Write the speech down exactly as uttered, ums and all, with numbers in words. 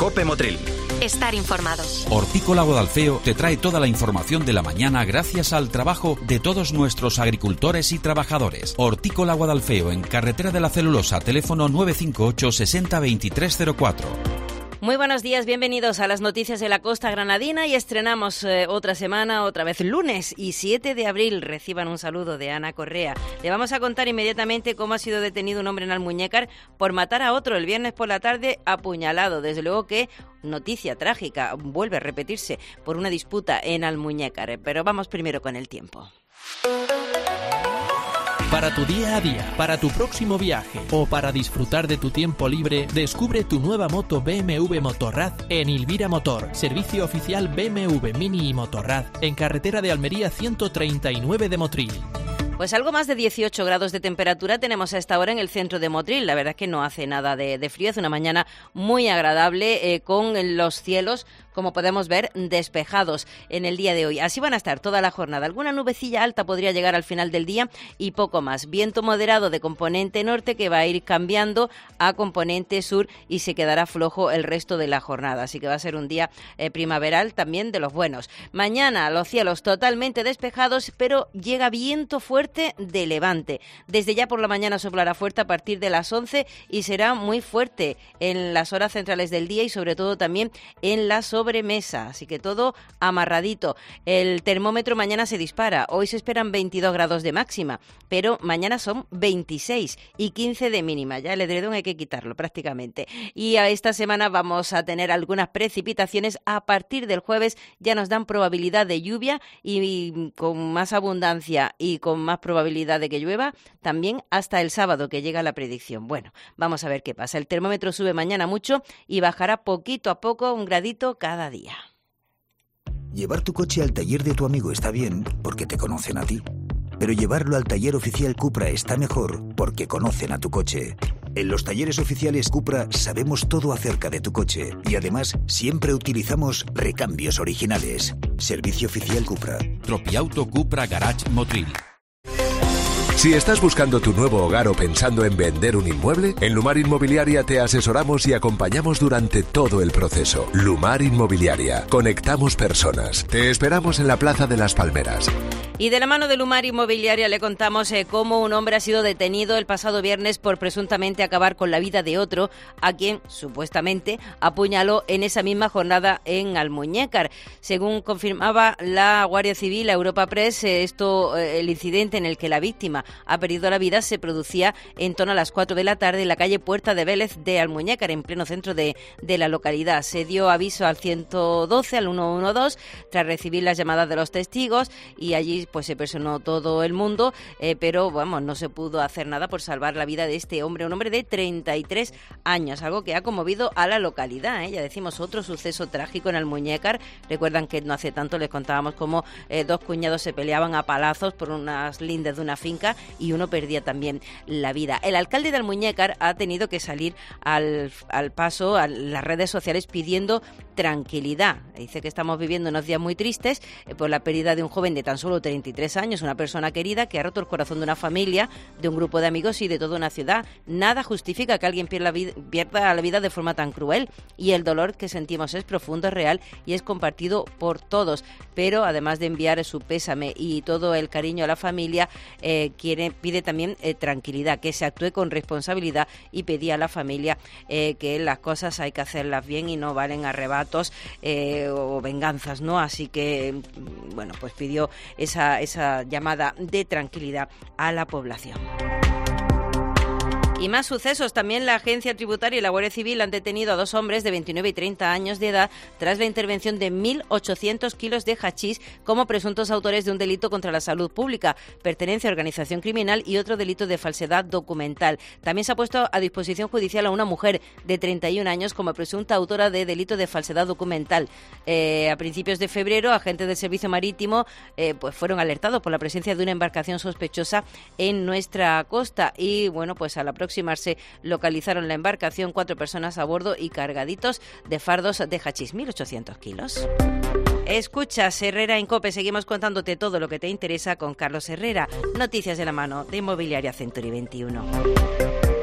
COPE Motril. Estar informados. Hortícola Guadalfeo te trae toda la información de la mañana gracias al trabajo de todos nuestros agricultores y trabajadores. Hortícola Guadalfeo, en Carretera de la Celulosa, teléfono nueve cinco ocho sesenta veintitrés cero cuatro. Muy buenos días, bienvenidos a las noticias de la Costa Granadina y estrenamos eh, otra semana, otra vez lunes y siete de abril. Reciban un saludo de Ana Correa. Le vamos a contar inmediatamente cómo ha sido detenido un hombre en Almuñécar por matar a otro el viernes por la tarde apuñalado. Desde luego que noticia trágica, vuelve a repetirse por una disputa en Almuñécar. Pero vamos primero con el tiempo. Para tu día a día, para tu próximo viaje o para disfrutar de tu tiempo libre, descubre tu nueva moto B M W Motorrad en Ilvira Motor, servicio oficial B M W Mini y Motorrad, en carretera de Almería ciento treinta y nueve de Motril. Pues algo más de dieciocho grados de temperatura tenemos a esta hora en el centro de Motril. La verdad es que no hace nada de, de frío, es una mañana muy agradable eh, con los cielos, como podemos ver, despejados en el día de hoy. Así van a estar toda la jornada. Alguna nubecilla alta podría llegar al final del día y poco más. Viento moderado de componente norte que va a ir cambiando a componente sur y se quedará flojo el resto de la jornada. Así que va a ser un día eh, primaveral también de los buenos. Mañana los cielos totalmente despejados, pero llega viento fuerte de levante. Desde ya por la mañana soplará fuerte a partir de las once y será muy fuerte en las horas centrales del día y sobre todo también en la sobremesa. Así que todo amarradito. El termómetro mañana se dispara. Hoy se esperan veintidós grados de máxima, pero mañana son veintiséis y quince de mínima. Ya el edredón hay que quitarlo prácticamente. Y a esta semana vamos a tener algunas precipitaciones. A partir del jueves ya nos dan probabilidad de lluvia y, y con más abundancia y con más probabilidad de que llueva, también hasta el sábado que llega la predicción. Bueno, vamos a ver qué pasa. El termómetro sube mañana mucho y bajará poquito a poco, un gradito cada día. Llevar tu coche al taller de tu amigo está bien porque te conocen a ti, pero llevarlo al taller oficial Cupra está mejor porque conocen a tu coche. En los talleres oficiales Cupra sabemos todo acerca de tu coche y además siempre utilizamos recambios originales. Servicio oficial Cupra. Tropiauto Cupra Garage Motril. Si estás buscando tu nuevo hogar o pensando en vender un inmueble, en Lumar Inmobiliaria te asesoramos y acompañamos durante todo el proceso. Lumar Inmobiliaria. Conectamos personas. Te esperamos en la Plaza de las Palmeras. Y de la mano de Lumar Inmobiliaria le contamos eh, cómo un hombre ha sido detenido el pasado viernes por presuntamente acabar con la vida de otro, a quien supuestamente apuñaló en esa misma jornada en Almuñécar. Según confirmaba la Guardia Civil a Europa Press, eh, esto, eh, el incidente en el que la víctima ha perdido la vida se producía en torno a las cuatro de la tarde en la calle Puerta de Vélez de Almuñécar, en pleno centro de, de la localidad. Se dio aviso al ciento doce, al ciento doce, tras recibir las llamadas de los testigos, y allí pues se personó todo el mundo, eh, pero vamos, no se pudo hacer nada por salvar la vida de este hombre, un hombre de treinta y tres años, algo que ha conmovido a la localidad, ¿eh? Ya decimos, otro suceso trágico en Almuñécar. Recuerdan que no hace tanto les contábamos cómo eh, dos cuñados se peleaban a palazos por unas lindes de una finca y uno perdía también la vida. El alcalde de Almuñécar ha tenido que salir al, al paso a las redes sociales pidiendo tranquilidad. Dice que estamos viviendo unos días muy tristes eh, por la pérdida de un joven de tan solo treinta y tres años, una persona querida que ha roto el corazón de una familia, de un grupo de amigos y de toda una ciudad. Nada justifica que alguien pierda la vida, pierda la vida de forma tan cruel, y el dolor que sentimos es profundo, es real y es compartido por todos. Pero además de enviar su pésame y todo el cariño a la familia, eh, quiere, pide también eh, tranquilidad, que se actúe con responsabilidad, y pedía a la familia eh, que las cosas hay que hacerlas bien y no valen arrebatos eh, o venganzas, ¿no? Así que, bueno, pues pidió esa esa llamada de tranquilidad a la población. Y más sucesos. También la Agencia Tributaria y la Guardia Civil han detenido a dos hombres de veintinueve y treinta años de edad tras la intervención de mil ochocientos kilos de hachís como presuntos autores de un delito contra la salud pública, pertenencia a organización criminal y otro delito de falsedad documental. También se ha puesto a disposición judicial a una mujer de treinta y un años como presunta autora de delito de falsedad documental. Eh, a principios de febrero, agentes del Servicio Marítimo eh, pues fueron alertados por la presencia de una embarcación sospechosa en nuestra costa y, bueno, pues a la próxima aproximarse, localizaron la embarcación, cuatro personas a bordo y cargaditos de fardos de hachís, mil ochocientos kilos. Escuchas Herrera en COPE, seguimos contándote todo lo que te interesa con Carlos Herrera. Noticias de la mano de Inmobiliaria Century veintiuno.